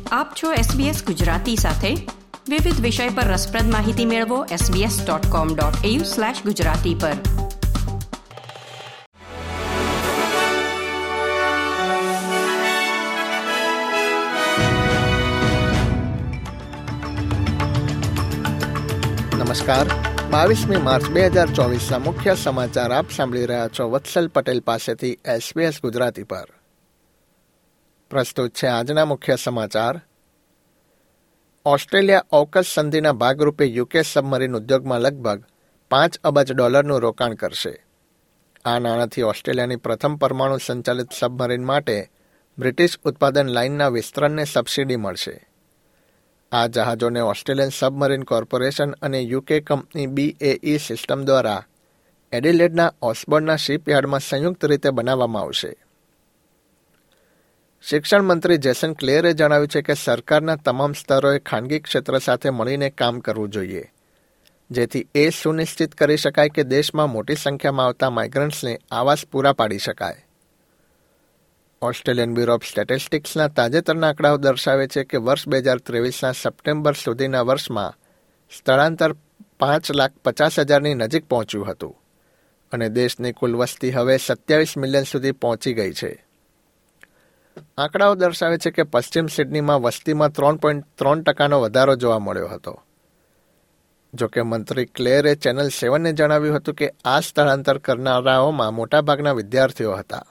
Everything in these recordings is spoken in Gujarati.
આપ છો SBS ગુજરાતી સાથે. વિવિધ વિષય પર રસપ્રદ માહિતી મેળવો sbs.com.au/gujarati પર. નમસ્કાર. 22મી માર્ચ 2024ના મુખ્ય સમાચાર આપ સાંભળી રહ્યા છો વત્સલ પટેલ પાસેથી SBS ગુજરાતી પર. પ્રસ્તુત છે આજના મુખ્ય સમાચાર. ઓસ્ટ્રેલિયા ઓકસ સંધિના ભાગરૂપે યુકે સબમરીન ઉદ્યોગમાં લગભગ $5 અબજ રોકાણ કરશે. આ નાણાંથી ઓસ્ટ્રેલિયાની પ્રથમ પરમાણુ સંચાલિત સબમરીન માટે બ્રિટિશ ઉત્પાદન લાઇનના વિસ્તરણને સબસિડી મળશે. આ જહાજોને ઓસ્ટ્રેલિયન સબમરીન કોર્પોરેશન અને યુકે કંપની BAE સિસ્ટમ દ્વારા એડિલેડના ઓસ્બોર્નના શિપયાર્ડમાં સંયુક્ત રીતે બનાવવામાં આવશે. શિક્ષણ મંત્રી જેસન ક્લેરે જણાવ્યું છે કે સરકારના તમામ સ્તરોએ ખાનગી ક્ષેત્ર સાથે મળીને કામ કરવું જોઈએ, જેથી એ સુનિશ્ચિત કરી શકાય કે દેશમાં મોટી સંખ્યામાં આવતા માઇગ્રન્ટ્સને આવાસ પૂરા પાડી શકાય. ઓસ્ટ્રેલિયન બ્યુરો ઓફ સ્ટેટિસ્ટિક્સના તાજેતરના આંકડાઓ દર્શાવે છે કે વર્ષ 2023ના સપ્ટેમ્બર સુધીના વર્ષમાં સ્થળાંતર 5,50,000ની નજીક પહોંચ્યું હતું અને દેશની કુલ વસ્તી હવે 27 મિલિયન સુધી પહોંચી ગઈ છે. આંકડાઓ દર્શાવે છે કે પશ્ચિમ સિડનીમાં વસ્તીમાં 3.3% વધારો જોવા મળ્યો હતો. જોકે મંત્રી ક્લેરે ચેનલ 7ને જણાવ્યું હતું કે આ સ્થળાંતર કરનારાઓમાં મોટાભાગના વિદ્યાર્થીઓ હતા.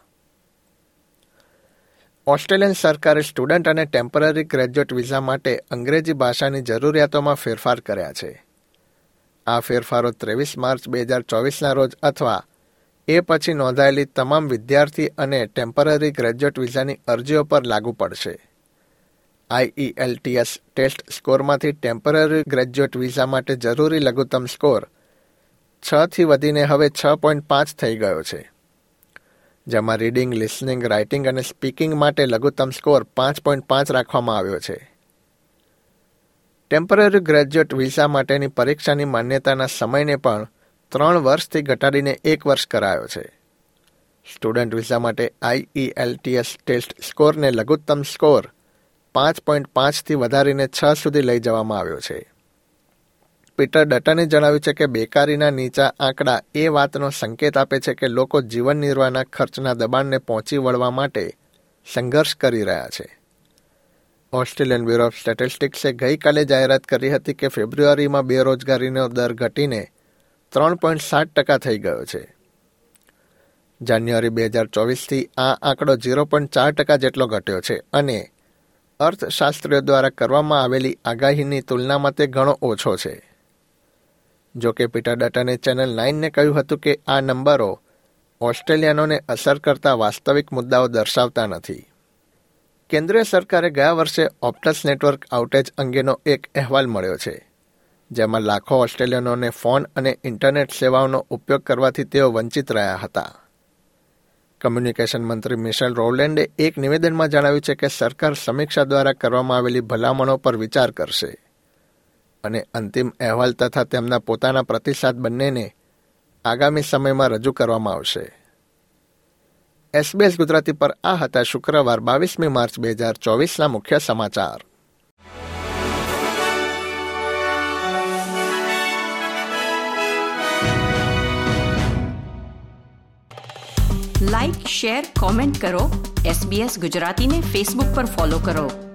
ઓસ્ટ્રેલિયન સરકારે સ્ટુડન્ટ અને ટેમ્પરરી ગ્રેજ્યુએટ વિઝા માટે અંગ્રેજી ભાષાની જરૂરિયાતોમાં ફેરફાર કર્યા છે. આ ફેરફારો 23 માર્ચ 2024ના રોજ અથવા એ પછી નોંધાયેલી તમામ વિદ્યાર્થી અને ટેમ્પરરી ગ્રેજ્યુએટ વિઝાની અરજીઓ પર લાગુ પડશે. IELTS ટેસ્ટ સ્કોરમાંથી ટેમ્પરરી ગ્રેજ્યુએટ વિઝા માટે જરૂરી લઘુત્તમ સ્કોર 6થી વધીને હવે 6.5 થઈ ગયો છે, જેમાં રીડિંગ, લિસનિંગ, રાઇટિંગ અને સ્પીકિંગ માટે લઘુત્તમ સ્કોર 5.5 રાખવામાં આવ્યો છે. ટેમ્પરરી ગ્રેજ્યુએટ વિઝા માટેની પરીક્ષાની માન્યતાના સમયને પણ 3 વર્ષથી ઘટાડીને 1 વર્ષ કરાયો છે. સ્ટુડન્ટ વિઝા માટે IELTS ટેસ્ટ સ્કોરને લઘુત્તમ સ્કોર 5.5થી વધારીને 6 સુધી લઈ જવામાં આવ્યો છે. પીટર ડટને જણાવ્યું છે કે બેકારીના નીચા આંકડા એ વાતનો સંકેત આપે છે કે લોકો જીવન નિર્વાહના ખર્ચના દબાણને પહોંચી વળવા માટે સંઘર્ષ કરી રહ્યા છે. ઓસ્ટ્રેલિયન બ્યુરો ઓફ સ્ટેટિસ્ટિક્સે ગઈકાલે જાહેરાત કરી હતી કે ફેબ્રુઆરીમાં બેરોજગારીનો દર ઘટીને 3.7% થઈ ગયો છે. જાન્યુઆરી 2024થી આ આંકડો 0.4% જેટલો ઘટ્યો છે અને અર્થશાસ્ત્રીઓ દ્વારા કરવામાં આવેલી આગાહીની તુલનામાં તે ઘણો ઓછો છે. જોકે પીટર ડટને ચેનલ 9ને કહ્યું હતું કે આ નંબરો ઓસ્ટ્રેલિયનોને અસર કરતા વાસ્તવિક મુદ્દાઓ દર્શાવતા નથી. કેન્દ્રીય સરકારે ગયા વર્ષે ઓપ્ટસ નેટવર્ક આઉટેજ અંગેનો એક અહેવાલ મળ્યો છે, જેમાં લાખો ઓસ્ટ્રેલિયનોને ફોન અને ઇન્ટરનેટ સેવાઓનો ઉપયોગ કરવાથી તેઓ વંચિત રહ્યા હતા. કમ્યુનિકેશન મંત્રી મિશેલ રોલેન્ડે એક નિવેદનમાં જણાવ્યું છે કે સરકાર સમીક્ષા દ્વારા કરવામાં આવેલી ભલામણો પર વિચાર કરશે અને અંતિમ અહેવાલ તથા તેમના પોતાના પ્રતિસાદ બંનેને આગામી સમયમાં રજૂ કરવામાં આવશે. SBS ગુજરાતી પર આ હતા શુક્રવાર 22મી માર્ચ 2024ના મુખ્ય સમાચાર. લાઇક, શેર, કોમેન્ટ કરો. SBS ગુજરાતીને ફેસબુક પર ફોલો કરો.